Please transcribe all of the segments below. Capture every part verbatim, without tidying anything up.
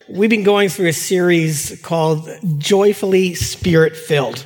We've been going through a series called Joyfully Spirit-Filled.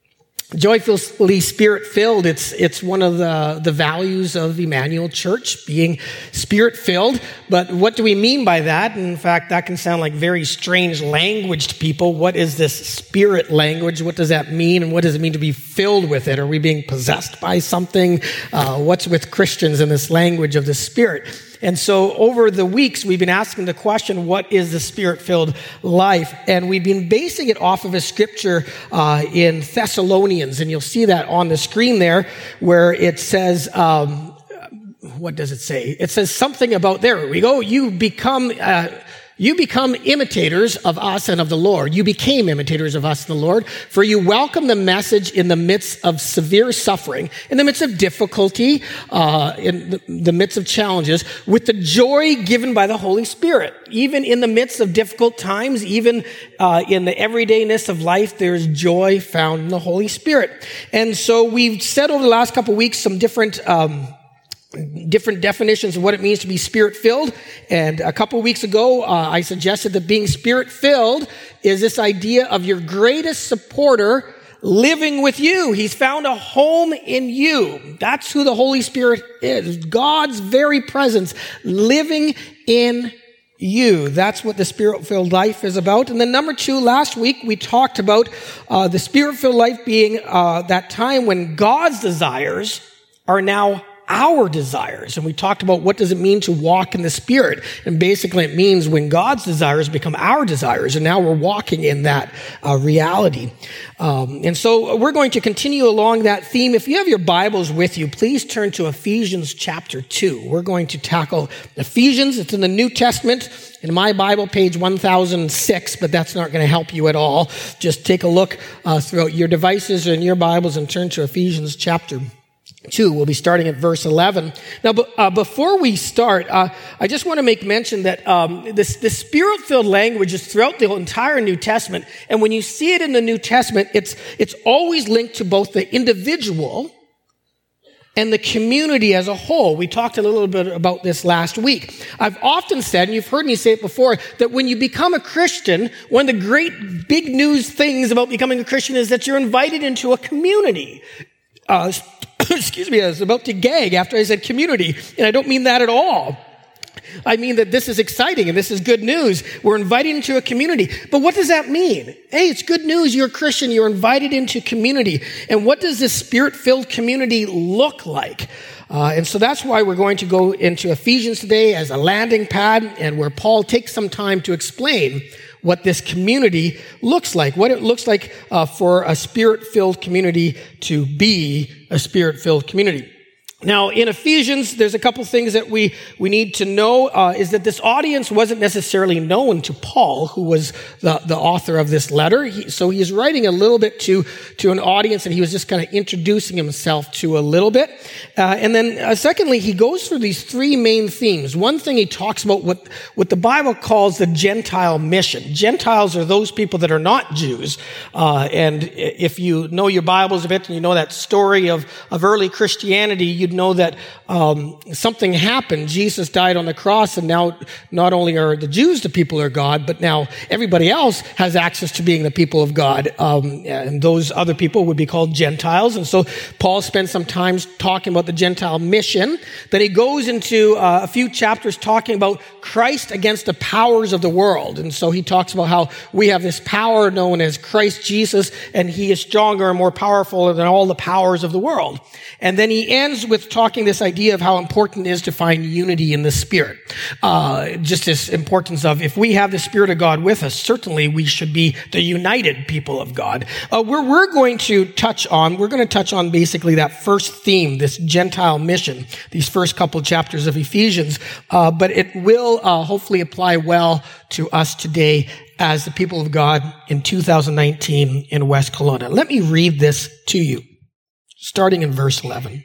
Joyfully Spirit-Filled, it's it's one of the, the values of Emmanuel Church, being Spirit-filled. But what do we mean by that? In fact, that can sound like very strange language to people. What is this Spirit language? What does that mean? And what does it mean to be filled with it? Are we being possessed by something? Uh, what's with Christians in this language of the Spirit? And so over the weeks, we've been asking the question, what is the Spirit-filled life? And we've been basing it off of a scripture uh, in Thessalonians. And you'll see that on the screen there where it says, um, what does it say? It says something about, there we go, you become... Uh, You become imitators of us and of the Lord. You became imitators of us and the Lord, for you welcome the message in the midst of severe suffering, in the midst of difficulty, uh, in the, the midst of challenges, with the joy given by the Holy Spirit. Even in the midst of difficult times, even uh, in the everydayness of life, there's joy found in the Holy Spirit. And so we've said over the last couple of weeks some different um different definitions of what it means to be Spirit-filled. And a couple of weeks ago, uh, I suggested that being Spirit-filled is this idea of your greatest supporter living with you. He's found a home in you. That's who the Holy Spirit is. God's very presence living in you. That's what the Spirit-filled life is about. And then number two, last week we talked about uh, the Spirit-filled life being uh, that time when God's desires are now our desires. And we talked about what does it mean to walk in the Spirit. And basically it means when God's desires become our desires. And now we're walking in that uh, reality. Um, and so we're going to continue along that theme. If you have your Bibles with you, please turn to Ephesians chapter two. We're going to tackle Ephesians. It's in the New Testament. In my Bible, page one thousand six, but that's not going to help you at all. Just take a look uh, throughout your devices or in your Bibles and turn to Ephesians chapter two. We'll be starting at verse eleven. Now, uh, before we start, uh, I just want to make mention that um, this, this Spirit-filled language is throughout the entire New Testament. And when you see it in the New Testament, it's it's always linked to both the individual and the community as a whole. We talked a little bit about this last week. I've often said, and you've heard me say it before, that when you become a Christian, one of the great big news things about becoming a Christian is that you're invited into a community. Uh, excuse me, I was about to gag after I said community, and I don't mean that at all. I mean that this is exciting and this is good news. We're invited into a community. But what does that mean? Hey, it's good news. You're a Christian. You're invited into community. And what does this Spirit-filled community look like? Uh, and so that's why we're going to go into Ephesians today as a landing pad, and where Paul takes some time to explain what this community looks like, what it looks like uh, for a Spirit-filled community to be a Spirit-filled community. Now, in Ephesians, there's a couple things that we, we need to know, uh, is that this audience wasn't necessarily known to Paul, who was the, the author of this letter. He, so he's writing a little bit to, to an audience, and he was just kind of introducing himself to a little bit. Uh, and then, uh, secondly, he goes through these three main themes. One thing, he talks about what, what the Bible calls the Gentile mission. Gentiles are those people that are not Jews. Uh, and if you know your Bibles a bit, and you know that story of, of early Christianity, you know that um, something happened. Jesus died on the cross, and now not only are the Jews the people of God, but now everybody else has access to being the people of God. Um, and those other people would be called Gentiles. And so Paul spends some time talking about the Gentile mission. Then he goes into uh, a few chapters talking about Christ against the powers of the world. And so he talks about how we have this power known as Christ Jesus, and he is stronger and more powerful than all the powers of the world. And then he ends with talking this idea of how important it is to find unity in the Spirit. Uh, just this importance of, if we have the Spirit of God with us, certainly we should be the united people of God. Uh, where we're going to touch on, we're going to touch on basically that first theme, this Gentile mission, these first couple chapters of Ephesians, uh, but it will uh, hopefully apply well to us today as the people of God in two thousand nineteen in West Kelowna. Let me read this to you, starting in verse eleven.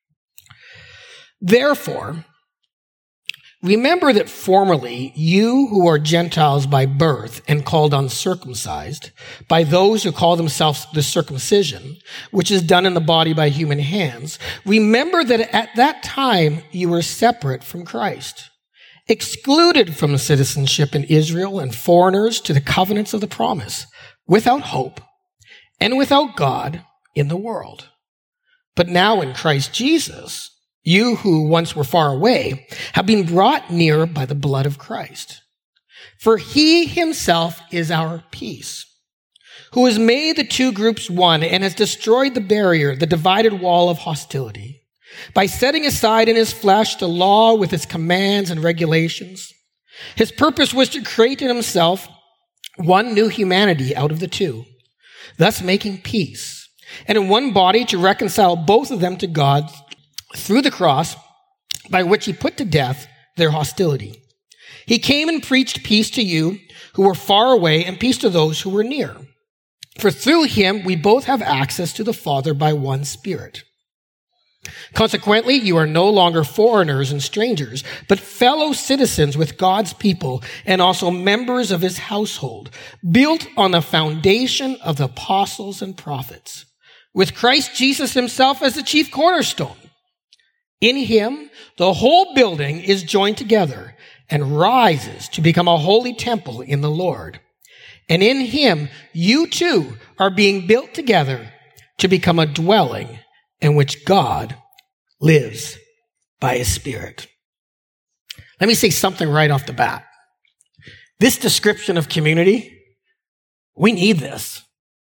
Therefore, remember that formerly you who are Gentiles by birth and called uncircumcised, by those who call themselves the circumcision, which is done in the body by human hands, remember that at that time you were separate from Christ, excluded from citizenship in Israel and foreigners to the covenants of the promise, without hope and without God in the world. But now in Christ Jesus, you who once were far away have been brought near by the blood of Christ. For he himself is our peace, who has made the two groups one and has destroyed the barrier, the divided wall of hostility, by setting aside in his flesh the law with its commands and regulations. His purpose was to create in himself one new humanity out of the two, thus making peace, and in one body to reconcile both of them to God through the cross, by which he put to death their hostility. He came and preached peace to you who were far away and peace to those who were near. For through him we both have access to the Father by one Spirit. Consequently, you are no longer foreigners and strangers, but fellow citizens with God's people and also members of his household, built on the foundation of the apostles and prophets, with Christ Jesus himself as the chief cornerstone. In him, the whole building is joined together and rises to become a holy temple in the Lord. And in him, you too are being built together to become a dwelling in which God lives by his Spirit. Let me say something right off the bat. This description of community, we need this.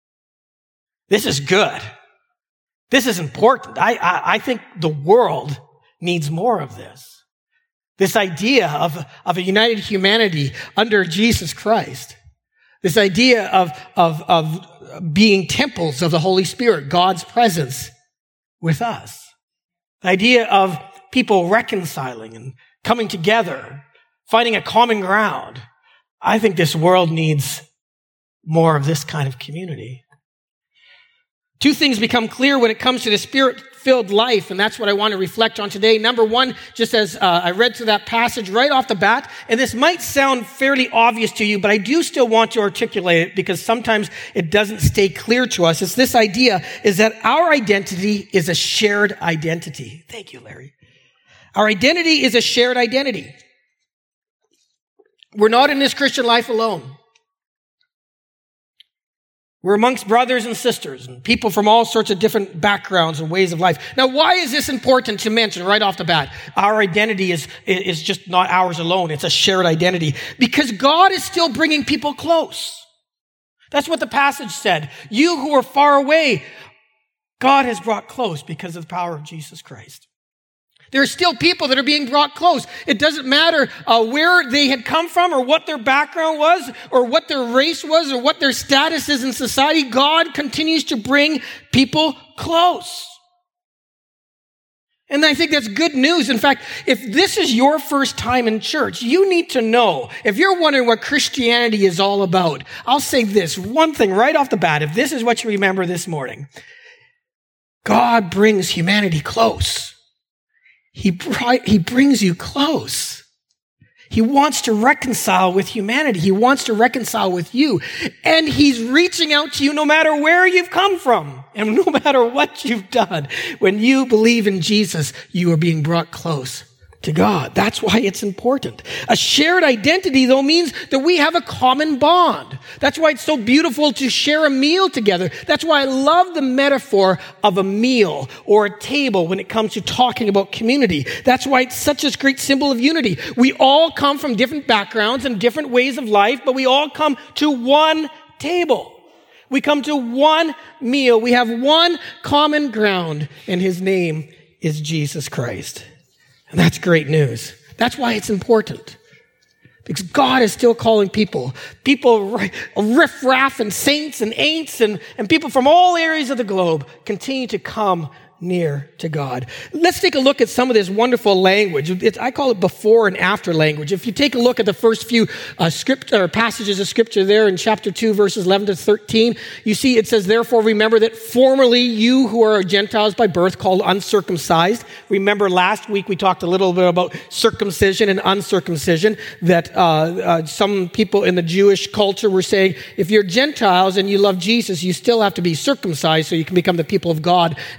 This is good. This is important. I, I, I think the world needs more of this. This idea of, of a united humanity under Jesus Christ. This idea of, of, of being temples of the Holy Spirit, God's presence with us. The idea of people reconciling and coming together, finding a common ground. I think this world needs more of this kind of community. Two things become clear when it comes to the Spirit-filled life, and that's what I want to reflect on today. Number one, just as uh, I read through that passage right off the bat, and this might sound fairly obvious to you, but I do still want to articulate it because sometimes it doesn't stay clear to us. It's this idea is that our identity is a shared identity. Thank you, Larry. Our identity is a shared identity. We're not in this Christian life alone. We're amongst brothers and sisters and people from all sorts of different backgrounds and ways of life. Now, why is this important to mention right off the bat? Our identity is, is just not ours alone. It's a shared identity because God is still bringing people close. That's what the passage said. You who are far away, God has brought close because of the power of Jesus Christ. There are still people that are being brought close. It doesn't matter uh, where they had come from or what their background was or what their race was or what their status is in society. God continues to bring people close. And I think that's good news. In fact, if this is your first time in church, you need to know, if you're wondering what Christianity is all about, I'll say this one thing right off the bat. If this is what you remember this morning, God brings humanity close. He, he brings you close. He wants to reconcile with humanity. He wants to reconcile with you. And he's reaching out to you no matter where you've come from and no matter what you've done. When you believe in Jesus, you are being brought close to God. That's why it's important. A shared identity, though, means that we have a common bond. That's why it's so beautiful to share a meal together. That's why I love the metaphor of a meal or a table when it comes to talking about community. That's why it's such a great symbol of unity. We all come from different backgrounds and different ways of life, but we all come to one table. We come to one meal. We have one common ground, and his name is Jesus Christ. And that's great news. That's why it's important. Because God is still calling people, people riff-raff and saints and ain'ts and, and people from all areas of the globe continue to come near to God. Let's take a look at some of this wonderful language. It's, I call it before and after language. If you take a look at the first few uh, script or passages of scripture there in chapter two, verses eleven to thirteen, you see it says, therefore remember that formerly you who are Gentiles by birth called uncircumcised. Remember last week we talked a little bit about circumcision and uncircumcision, that uh, uh, some people in the Jewish culture were saying, if you're Gentiles and you love Jesus, you still have to be circumcised so you can become the people of God. And Paul said,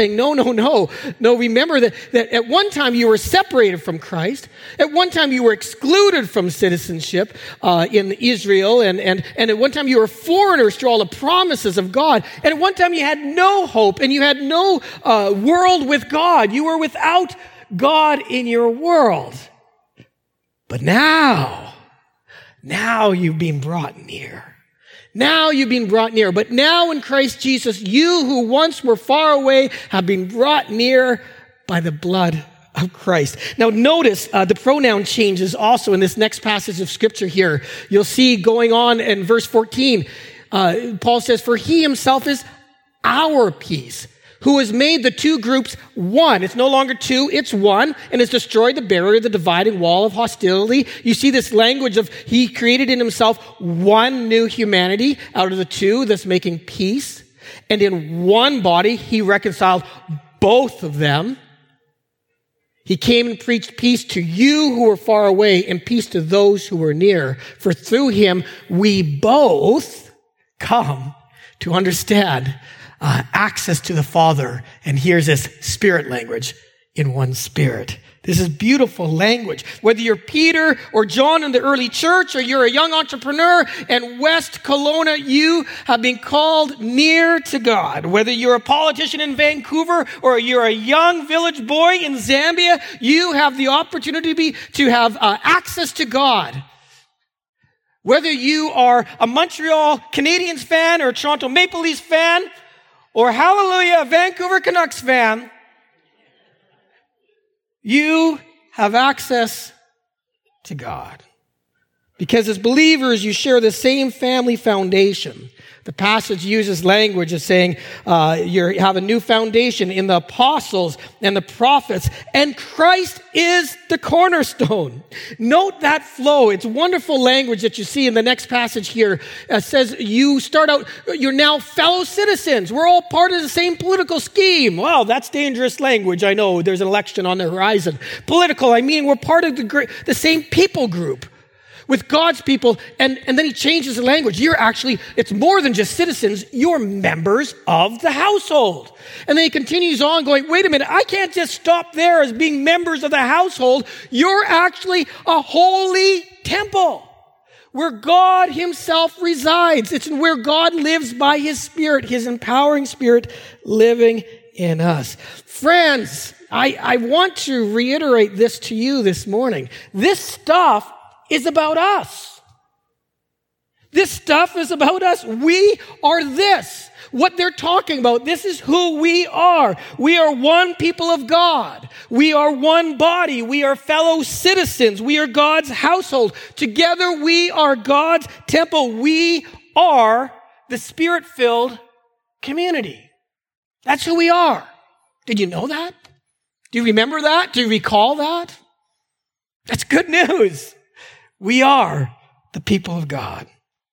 saying, no, no, no. No, remember that, that at one time you were separated from Christ. At one time you were excluded from citizenship uh, in Israel. And, and, and at one time you were foreigners to all the promises of God. And at one time you had no hope and you had no uh, world with God. You were without God in your world. But now, now you've been brought near. Now you've been brought near. But now in Christ Jesus, you who once were far away have been brought near by the blood of Christ. Now notice uh, the pronoun changes also in this next passage of Scripture here. You'll see going on in verse fourteen, uh, Paul says, for he himself is our peace, who has made the two groups one. It's no longer two, it's one, and has destroyed the barrier, the dividing wall of hostility. You see this language of he created in himself one new humanity out of the two, thus making peace. And in one body, he reconciled both of them. He came and preached peace to you who were far away and peace to those who were near. For through him, we both come to understand Uh, access to the Father. And here's this spirit language, in one spirit. This is beautiful language. Whether you're Peter or John in the early church, or you're a young entrepreneur in West Kelowna, you have been called near to God. Whether you're a politician in Vancouver or you're a young village boy in Zambia, you have the opportunity to, be, to have uh, access to God. Whether you are a Montreal Canadiens fan or a Toronto Maple Leafs fan, or hallelujah, Vancouver Canucks fan, you have access to God. Because as believers, you share the same family foundation. The passage uses language of saying uh, you have a new foundation in the apostles and the prophets, and Christ is the cornerstone. Note that flow. It's wonderful language that you see in the next passage here. It says you start out, you're now fellow citizens. We're all part of the same political scheme. Wow, that's dangerous language. I know there's an election on the horizon. Political, I mean, we're part of the, the same people group with God's people, and, and then he changes the language. You're actually, it's more than just citizens, you're members of the household. And then he continues on going, wait a minute, I can't just stop there as being members of the household. You're actually a holy temple where God himself resides. It's where God lives by his Spirit, his empowering Spirit living in us. Friends, I, I want to reiterate this to you this morning. This stuff is about us. This stuff is about us. We are this. What they're talking about, this is who we are. We are one people of God. We are one body. We are fellow citizens. We are God's household. Together we are God's temple. We are the Spirit-filled community. That's who we are. Did you know that? Do you remember that? Do you recall that? That's good news. We are the people of God.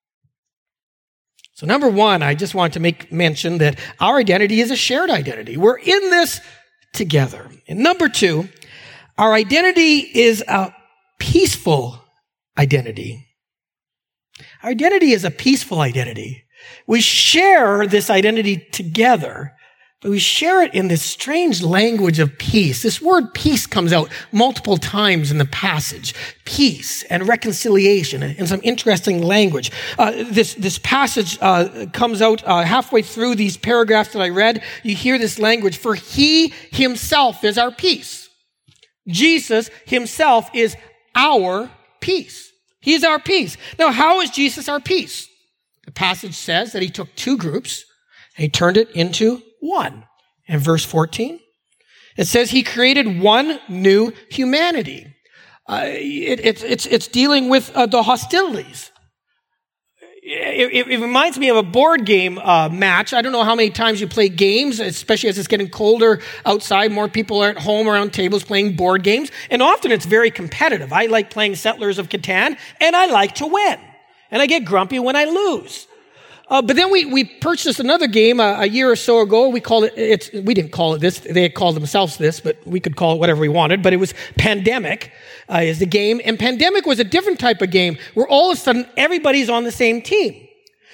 So number one, I just want to make mention that our identity is a shared identity. We're in this together. And number two, our identity is a peaceful identity. Our identity is a peaceful identity. We share this identity together, but we share it in this strange language of peace. This word peace comes out multiple times in the passage. Peace and reconciliation and some interesting language. Uh, this, this passage uh, comes out uh, halfway through these paragraphs that I read. You hear this language, for he himself is our peace. Jesus himself is our peace. He is our peace. Now, how is Jesus our peace? The passage says that he took two groups and he turned it into one. In verse fourteen, it says he created one new humanity. Uh, it, it, it's, it's dealing with uh, the hostilities. It, it, it reminds me of a board game uh, match. I don't know how many times you play games, especially as it's getting colder outside. More people are at home around tables playing board games. And often it's very competitive. I like playing Settlers of Catan, and I like to win. And I get grumpy when I lose. Uh, but then we, we purchased another game a, a year or so ago. We called it, it's, we didn't call it this. They had called themselves this, but we could call it whatever we wanted. But it was Pandemic uh, is the game. And Pandemic was a different type of game where all of a sudden everybody's on the same team.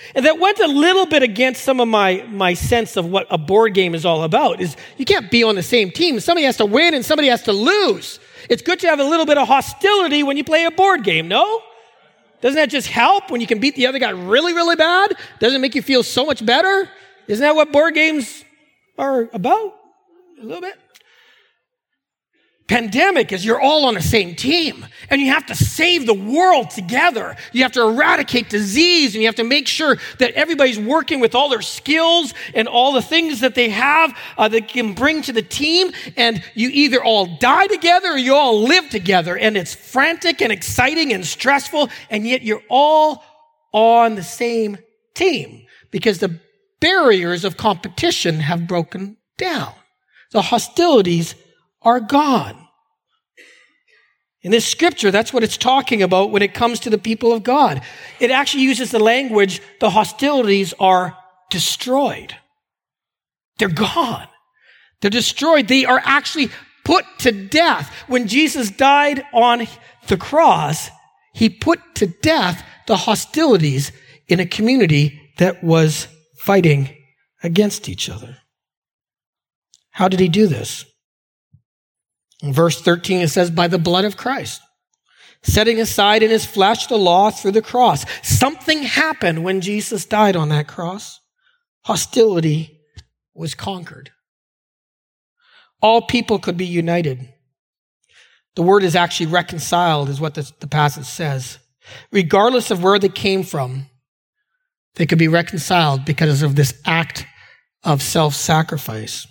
And that went a little bit against some of my, my sense of what a board game is all about, is you can't be on the same team. Somebody has to win and somebody has to lose. It's good to have a little bit of hostility when you play a board game, no? Doesn't that just help when you can beat the other guy really, really bad? Doesn't it make you feel so much better? Isn't that what board games are about? A little bit. Pandemic is you're all on the same team and you have to save the world together. You have to eradicate disease and you have to make sure that everybody's working with all their skills and all the things that they have uh, that can bring to the team. And you either all die together or you all live together. And it's frantic and exciting and stressful. And yet you're all on the same team because the barriers of competition have broken down. The hostilities are gone. In this scripture, that's what it's talking about when it comes to the people of God. It actually uses the language, the hostilities are destroyed. They're gone. They're destroyed. They are actually put to death. When Jesus died on the cross, he put to death the hostilities in a community that was fighting against each other. How did he do this? In verse thirteen, it says, by the blood of Christ, setting aside in his flesh the law through the cross. Something happened when Jesus died on that cross. Hostility was conquered. All people could be united. The word is actually reconciled, is what the, the passage says. Regardless of where they came from, they could be reconciled because of this act of self-sacrifice.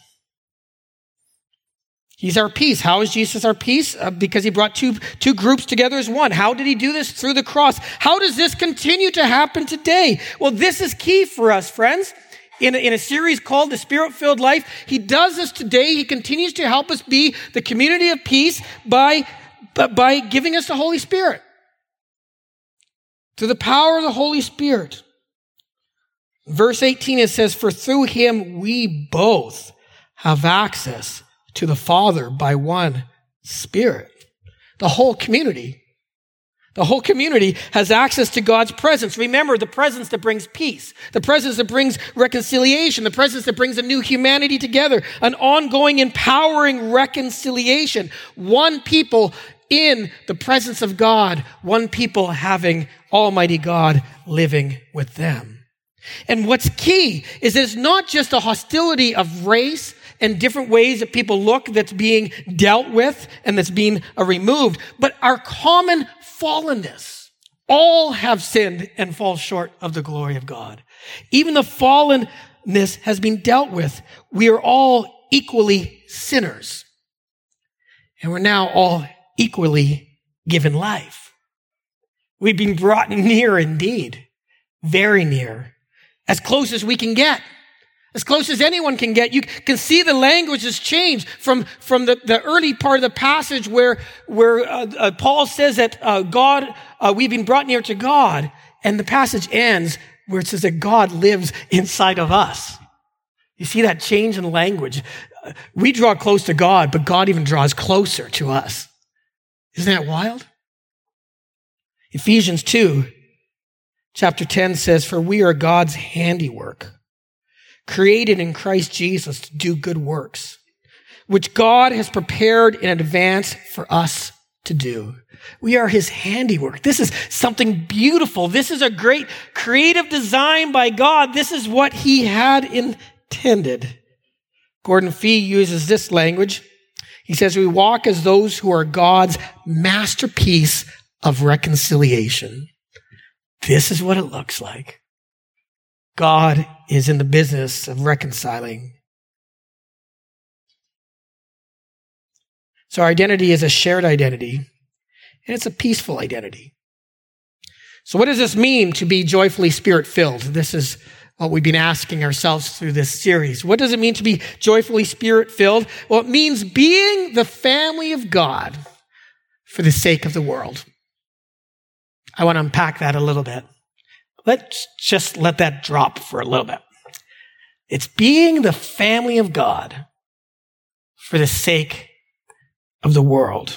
He's our peace. How is Jesus our peace? Uh, because he brought two, two groups together as one. How did he do this? Through the cross. How does this continue to happen today? Well, this is key for us, friends. In a, in a series called The Spirit-Filled Life, he does this today. He continues to help us be the community of peace by, by giving us the Holy Spirit. Through the power of the Holy Spirit. Verse eighteen, it says, for through him we both have access to the Father by one Spirit. The whole community. The whole community has access to God's presence. Remember, the presence that brings peace, the presence that brings reconciliation, the presence that brings a new humanity together, an ongoing, empowering reconciliation. One people in the presence of God, one people having Almighty God living with them. And what's key is that it's not just a hostility of race and different ways that people look that's being dealt with and that's being uh, removed, but our common fallenness. All have sinned and fall short of the glory of God. Even the fallenness has been dealt with. We are all equally sinners. And we're now all equally given life. We've been brought near indeed, very near, as close as we can get. As close as anyone can get. You can see the language has changed from, from the, the early part of the passage where, where uh, uh, Paul says that uh, God, uh, we've been brought near to God. And the passage ends where it says that God lives inside of us. You see that change in language? Uh, we draw close to God, but God even draws closer to us. Isn't that wild? Ephesians two, chapter ten says, for we are God's handiwork, created in Christ Jesus to do good works, which God has prepared in advance for us to do. We are his handiwork. This is something beautiful. This is a great creative design by God. This is what he had intended. Gordon Fee uses this language. He says, we walk as those who are God's masterpiece of reconciliation. This is what it looks like. God is in the business of reconciling. So our identity is a shared identity, and it's a peaceful identity. So what does this mean to be joyfully Spirit-filled? This is what we've been asking ourselves through this series. What does it mean to be joyfully Spirit-filled? Well, it means being the family of God for the sake of the world. I want to unpack that a little bit. Let's just let that drop for a little bit. It's being the family of God for the sake of the world.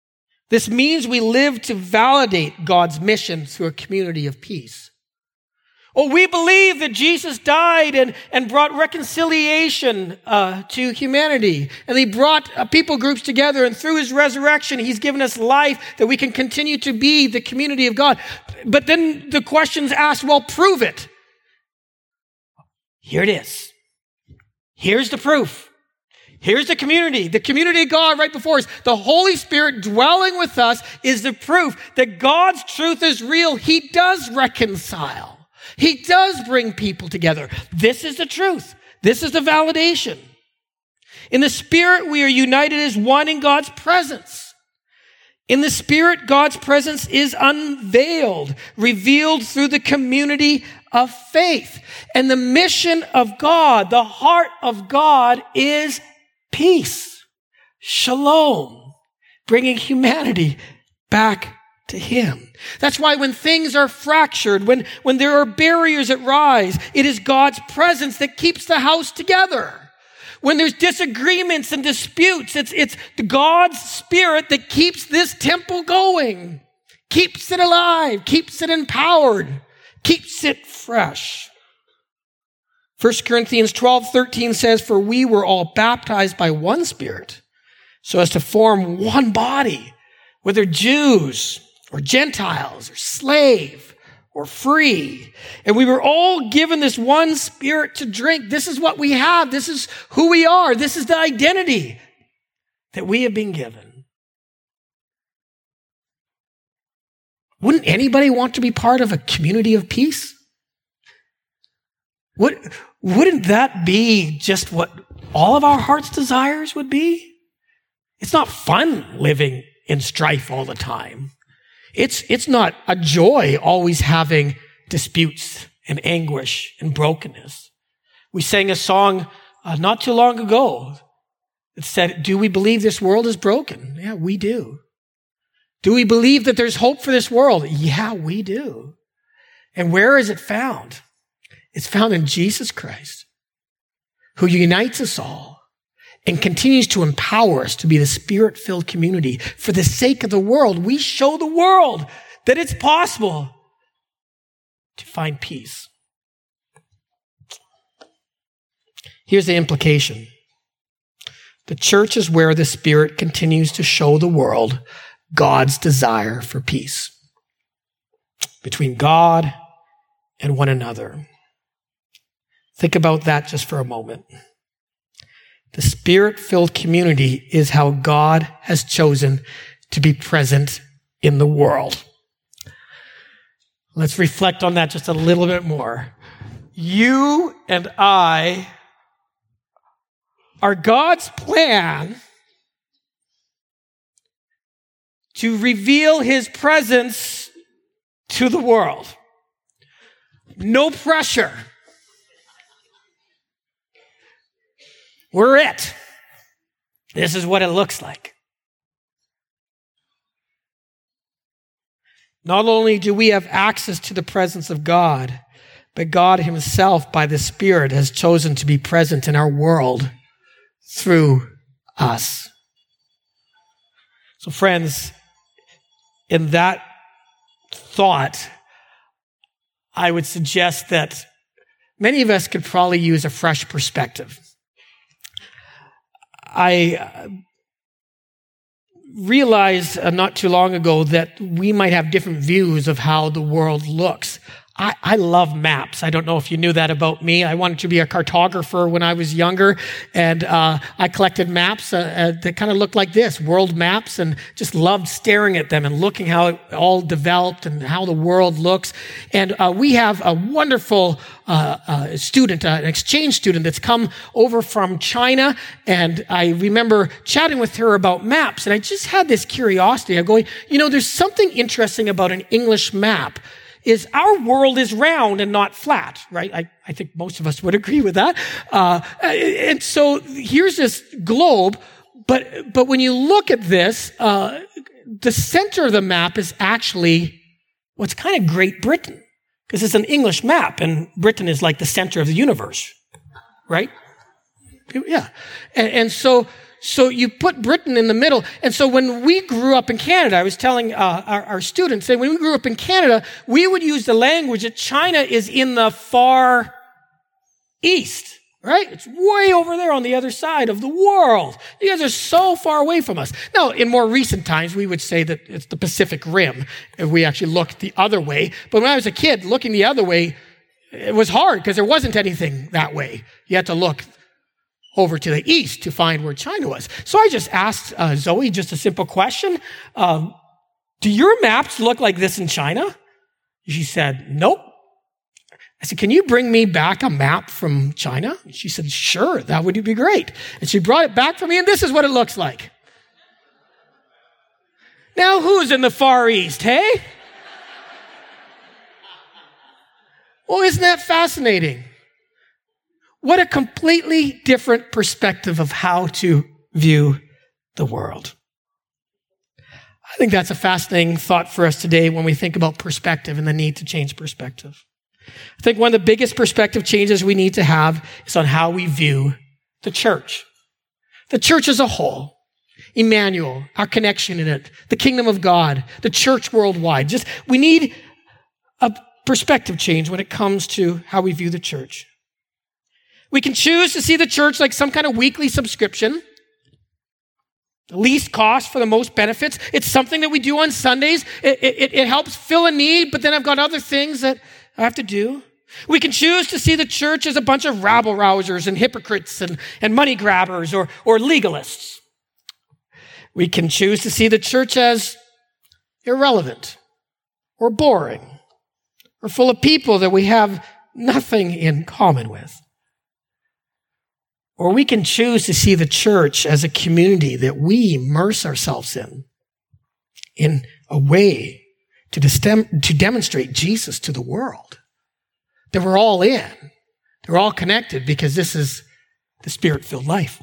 This means we live to validate God's mission through a community of peace. Oh, we believe that Jesus died and, and brought reconciliation uh, to humanity. And he brought uh, people groups together. And through his resurrection, he's given us life that we can continue to be the community of God. But then the question's asked, well, prove it. Here it is. Here's the proof. Here's the community, the community of God right before us. The Holy Spirit dwelling with us is the proof that God's truth is real. He does reconcile. He does bring people together. This is the truth. This is the validation. In the Spirit, we are united as one in God's presence. In the Spirit, God's presence is unveiled, revealed through the community of faith. And the mission of God, the heart of God, is peace, shalom, bringing humanity back to him. That's why when things are fractured, when, when there are barriers that rise, it is God's presence that keeps the house together. When there's disagreements and disputes, it's, it's God's Spirit that keeps this temple going, keeps it alive, keeps it empowered, keeps it fresh. First Corinthians twelve thirteen says, for we were all baptized by one Spirit, so as to form one body, whether Jews or Gentiles or slave or free. And we were all given this one Spirit to drink. This is what we have. This is who we are. This is the identity that we have been given. Wouldn't anybody want to be part of a community of peace? Would, wouldn't that be just what all of our heart's desires would be? It's not fun living in strife all the time. It's, it's not a joy always having disputes and anguish and brokenness. We sang a song uh, not too long ago that said, do we believe this world is broken? Yeah, we do. Do we believe that there's hope for this world? Yeah, we do. And where is it found? It's found in Jesus Christ, who unites us all and continues to empower us to be the Spirit-filled community. For the sake of the world, we show the world that it's possible to find peace. Here's the implication. The church is where the Spirit continues to show the world God's desire for peace between God and one another. Think about that just for a moment. The Spirit-filled community is how God has chosen to be present in the world. Let's reflect on that just a little bit more. You and I are God's plan to reveal his presence to the world. No pressure. We're it. This is what it looks like. Not only do we have access to the presence of God, but God himself, by the Spirit, has chosen to be present in our world through us. So friends, in that thought, I would suggest that many of us could probably use a fresh perspective. I realized uh, not too long ago that we might have different views of how the world looks. I, I love maps. I don't know if you knew that about me. I wanted to be a cartographer when I was younger, and uh, I collected maps uh, uh, that kind of looked like this, world maps, and just loved staring at them and looking how it all developed and how the world looks. And uh, we have a wonderful uh, uh, student, uh, an exchange student that's come over from China, and I remember chatting with her about maps, and I just had this curiosity. I'm going, you know, there's something interesting about an English map. Is our world is round and not flat, right? I, I think most of us would agree with that. Uh, and so here's this globe, but, but when you look at this, uh, the center of the map is actually what's kind of Great Britain, because it's an English map and Britain is like the center of the universe, right? Yeah. And, and so, so you put Britain in the middle. And so when we grew up in Canada, I was telling uh, our, our students that when we grew up in Canada, we would use the language that China is in the far east, right? It's way over there on the other side of the world. You guys are so far away from us. Now, in more recent times, we would say that it's the Pacific Rim if we actually looked the other way. But when I was a kid, looking the other way, it was hard because there wasn't anything that way. You had to look over to the east to find where China was. So I just asked uh, Zoe just a simple question. Um, do your maps look like this in China? She said, nope. I said, can you bring me back a map from China? She said, sure, that would be great. And she brought it back for me, and this is what it looks like. Now, who's in the Far East, hey? Well, isn't that fascinating? What a completely different perspective of how to view the world. I think that's a fascinating thought for us today when we think about perspective and the need to change perspective. I think one of the biggest perspective changes we need to have is on how we view the church. The church as a whole, Emmanuel, our connection in it, the kingdom of God, the church worldwide. Just, we need a perspective change when it comes to how we view the church. We can choose to see the church like some kind of weekly subscription, the least cost for the most benefits. It's something that we do on Sundays. It, it, it helps fill a need, but then I've got other things that I have to do. We can choose to see the church as a bunch of rabble-rousers and hypocrites and, and money grabbers or, or legalists. We can choose to see the church as irrelevant or boring or full of people that we have nothing in common with. Or we can choose to see the church as a community that we immerse ourselves in, in a way to, destem- to demonstrate Jesus to the world. That we're all in. They're all connected because this is the Spirit-filled life.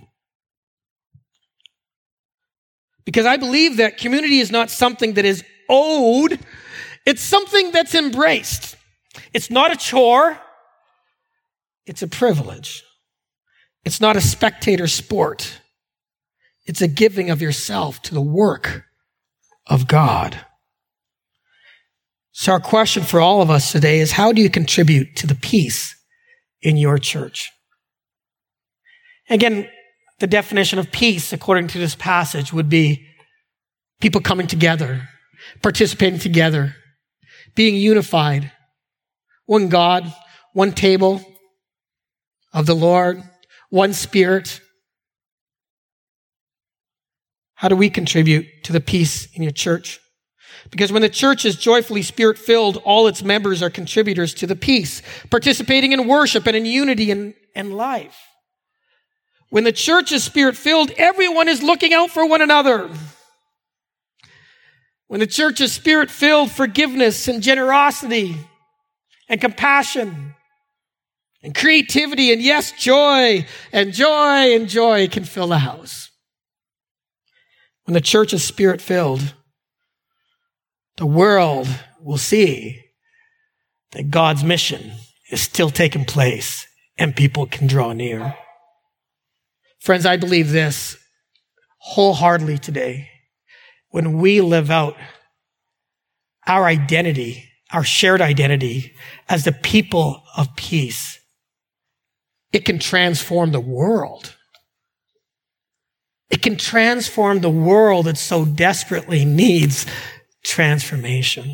Because I believe that community is not something that is owed. It's something that's embraced. It's not a chore. It's a privilege. It's not a spectator sport. It's a giving of yourself to the work of God. So our question for all of us today is, how do you contribute to the peace in your church? Again, the definition of peace, according to this passage, would be people coming together, participating together, being unified, one God, one table of the Lord, one Spirit. How do we contribute to the peace in your church? Because when the church is joyfully Spirit-filled, all its members are contributors to the peace, participating in worship and in unity and, and life. When the church is Spirit-filled, everyone is looking out for one another. When the church is Spirit-filled, forgiveness and generosity and compassion and creativity, and yes, joy, and joy, and joy can fill the house. When the church is Spirit-filled, the world will see that God's mission is still taking place and people can draw near. Friends, I believe this wholeheartedly today. When we live out our identity, our shared identity as the people of peace, it can transform the world. It can transform the world that so desperately needs transformation.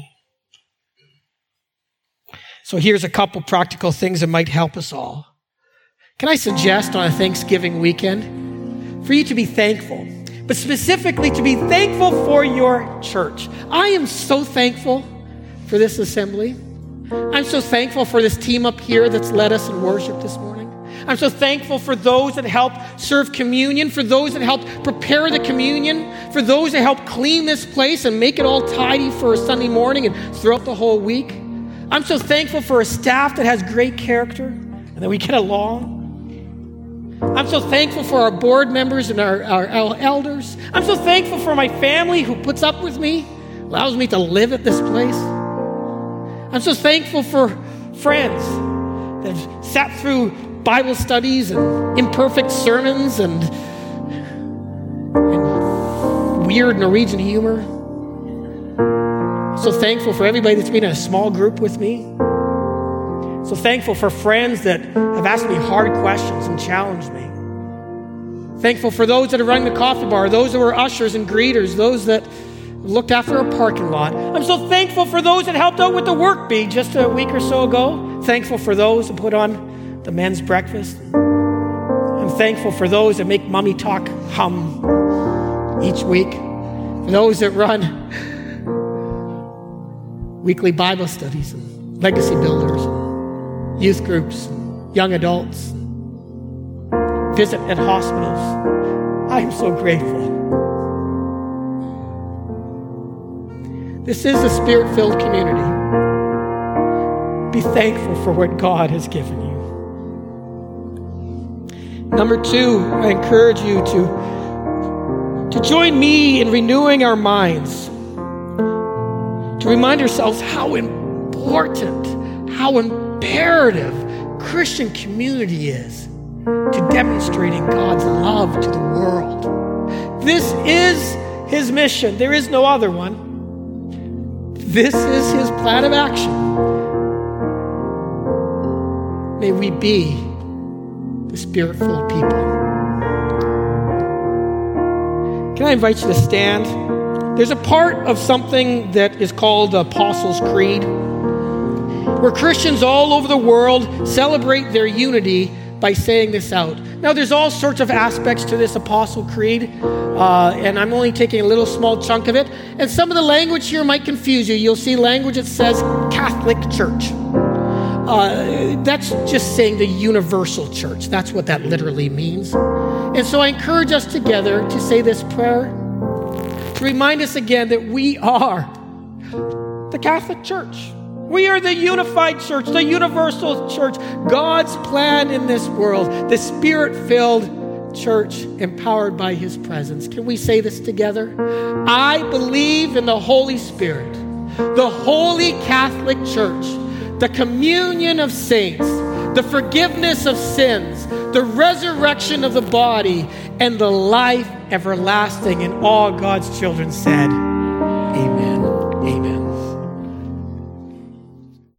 So here's a couple practical things that might help us all. Can I suggest on a Thanksgiving weekend for you to be thankful, but specifically to be thankful for your church? I am so thankful for this assembly. I'm so thankful for this team up here that's led us in worship this morning. I'm so thankful for those that helped serve communion, for those that helped prepare the communion, for those that helped clean this place and make it all tidy for a Sunday morning and throughout the whole week. I'm so thankful for a staff that has great character and that we get along. I'm so thankful for our board members and our, our, our elders. I'm so thankful for my family who puts up with me, allows me to live at this place. I'm so thankful for friends that have sat through Bible studies and imperfect sermons and weird Norwegian humor. So thankful for everybody that's been in a small group with me. So thankful for friends that have asked me hard questions and challenged me. Thankful for those that are running the coffee bar, those that were ushers and greeters, those that looked after a parking lot. I'm so thankful for those that helped out with the work bee just a week or so ago. Thankful for those that put on the men's breakfast. I'm thankful for those that make Mommy Talk hum each week. For those that run weekly Bible studies and legacy builders, and youth groups, and young adults, visit at hospitals. I am so grateful. This is a Spirit-filled community. Be thankful for what God has given you. Number two, I encourage you to, to join me in renewing our minds, to remind ourselves how important, how imperative Christian community is to demonstrating God's love to the world. This is his mission. There is no other one. This is his plan of action. May we be the Spirit-filled people. Can I invite you to stand? There's a part of something that is called the Apostles' Creed, where Christians all over the world celebrate their unity by saying this out. Now, there's all sorts of aspects to this Apostle Creed, uh, and I'm only taking a little small chunk of it. And some of the language here might confuse you. You'll see language that says Catholic Church. Uh, that's just saying the universal church. That's what that literally means. And so I encourage us together to say this prayer, to remind us again that we are the Catholic Church. We are the unified church, the universal church, God's plan in this world, the Spirit-filled church empowered by his presence. Can we say this together? I believe in the Holy Spirit, the Holy Catholic Church, the communion of saints, the forgiveness of sins, the resurrection of the body, and the life everlasting. And all God's children said,